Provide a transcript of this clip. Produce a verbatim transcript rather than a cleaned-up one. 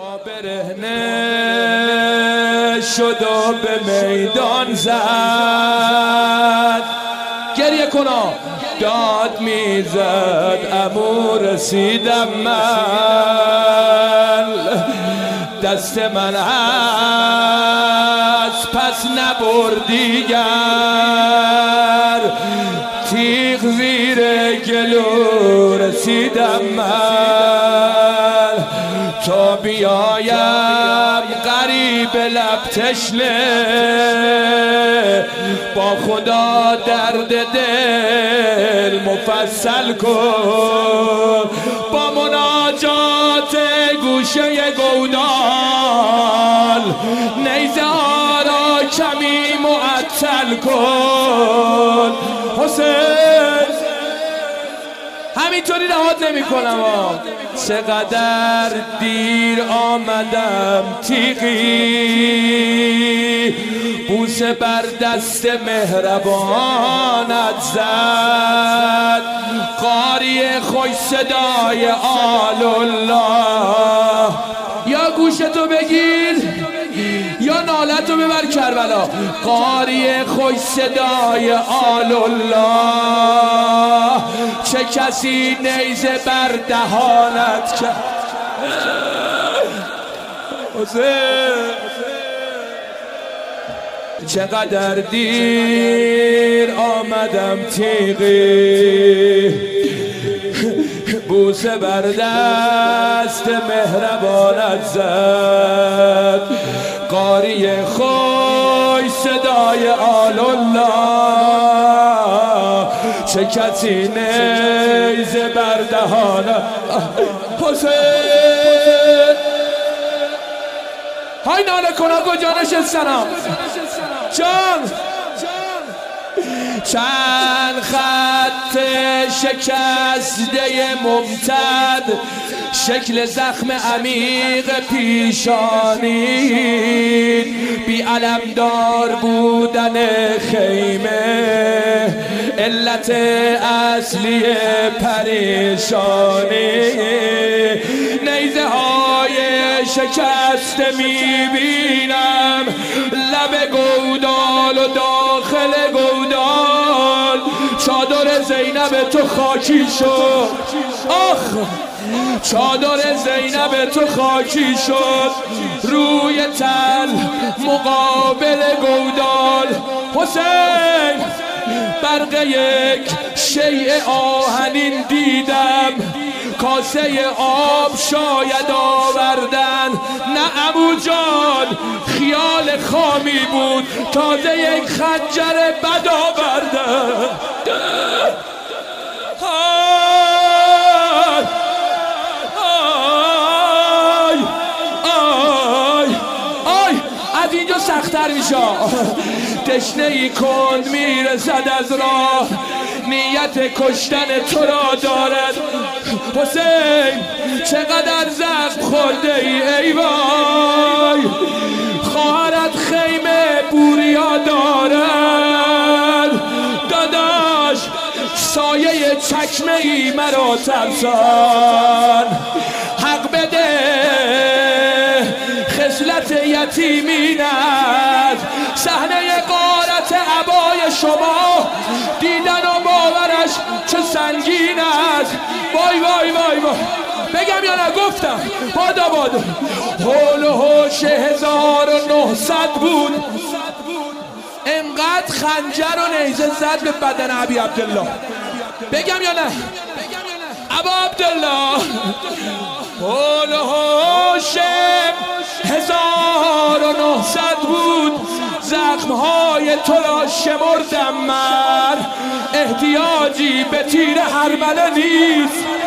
پا برهنه شد و به میدان زد، گریه کنا داد میزد عمو رسیدم من، دست من از پس نبرد دیگر، تیغ زیر گلو رسیدم من، تا بیایم غریب لب تشنه، با خدا درد دل مفصل کن، با مناجات گوشه گودال نیزه ها را کمی معطل کن. حسین همینطوری رهات نمی کنم، چقدر دیر آمدم تیغی، بوسه بر دست مهربانت زد، قاری خوش صدای آل الله، یا گوشتو بگیر یا نالتو ببر کربلا، قاری خوش صدای آل الله، چه کسی نیزه بر دهانت کرد. چقدر دیر آمدم تیغی، بوسه بر دست مهربانت زد، قاری خوش صدای آل الله، چه کسی نیزه بر دهانت. حسین های ناله کنا کجا نشستنم جان، چند خط شکسته ممتد، شکل زخم عمیق پیشانی، بی علمدار بودن خیمه، علت اصلی پریشانی، نیزه های شکسته میبینم، لب گودال و داخل گودال، چادر زینب تو خاکی شد، آخ چادر زینب تو خاکی شد، روی تل مقابل گودال. حسین برق یک شیء آهنین دیدم، کاسه آب شاید آوردن، نه عمو جان خیال خامی بود، تازه یک خنجر بد آوردن. آی آی آی از اینجا سخت‌تر میشه، تشنه ای کند میرسد از راه، نیت کشتن تو را دارد. حسین چقدر زخم خورده ای ای وای، خواهرت خیمه بوریا دارد، داداش سایه چکمه ای مرا ترسان، حق بده خصلت یتیمین است، صحنه غارت عبای شما دیدن و باورش چه سنگین است. وای وای وای وای بگم یا نه؟ گفتم بادا بادا. حول و حوش هزار و نهصد بود، انقدر خنجر و نیزه زد به بدن ابی عبدالله. بگم یا نه؟ ابا عبدالله حول و حوش هزار و نهصد بود، زخمهای تو را شمردم من، احتیاجی به تیر هرمله نیست.